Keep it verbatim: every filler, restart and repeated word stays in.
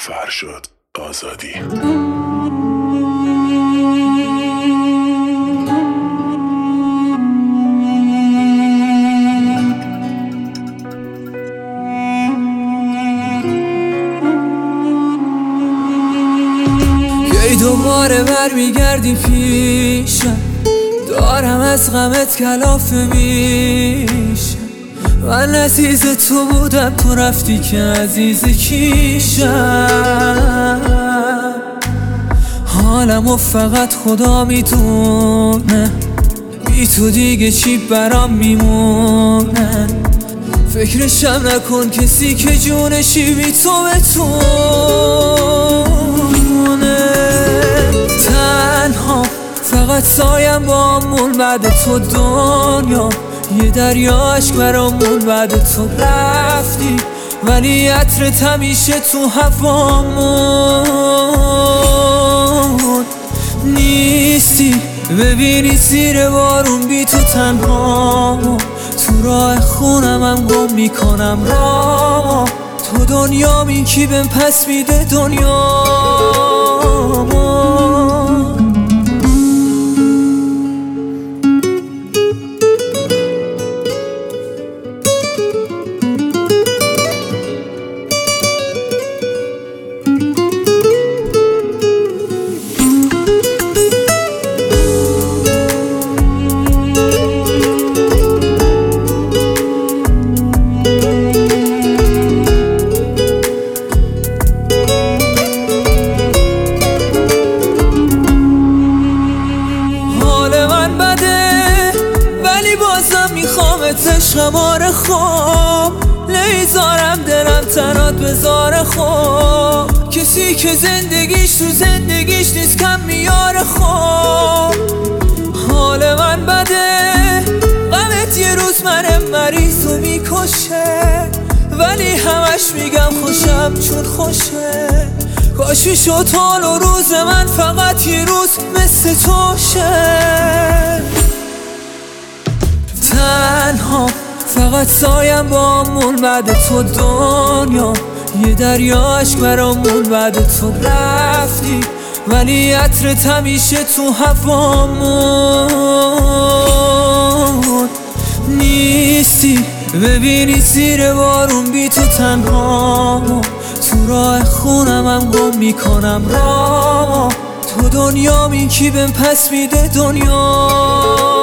فرشاد آزادی. کی دوباره برمیگردی پیشم، دارم از غمت کلافه میشم. من عزیز تو بودم، تو رفتی که عزیز کیشم. حالمو فقط خدا میدونه، بی تو دیگه چی برام میمونه. فکرشم نکن کسی که جونشی بی تو بتونه. تنها فقط سایم بامون، بعد تو دنیا یه دریا عشق برامون. بعد تو رفتی ولی عطرت همیشه تو هوامون نیستی. ببینی زیر بارون بی تو تنها، تو راه خونم هم گم میکنم راه. تو دنیامی کی بهم پس میده دنیامو. عشقم آره خوب نمیذارم دلم تنات بذاره. خوب کسی که زندگیش تو زندگیش نیست کم میاره. خوب حال من بده، غمت یه روز من مریضو میکشه. ولی همش میگم خوشم چون خوشه. کاش میشد حال و روز من فقط یه روز مثل توشه. تنها فقط سایم بامون، بعد تو دنیا یه دریا عشق برامون. بعد تو رفتی ولی عطرت همیشه تو هوامون نیستی. ببینی زیر بارون بی تو تنها، تو راه خونم هم گم میکنم راه. تو دنیامی کی بهم پس میده دنیا.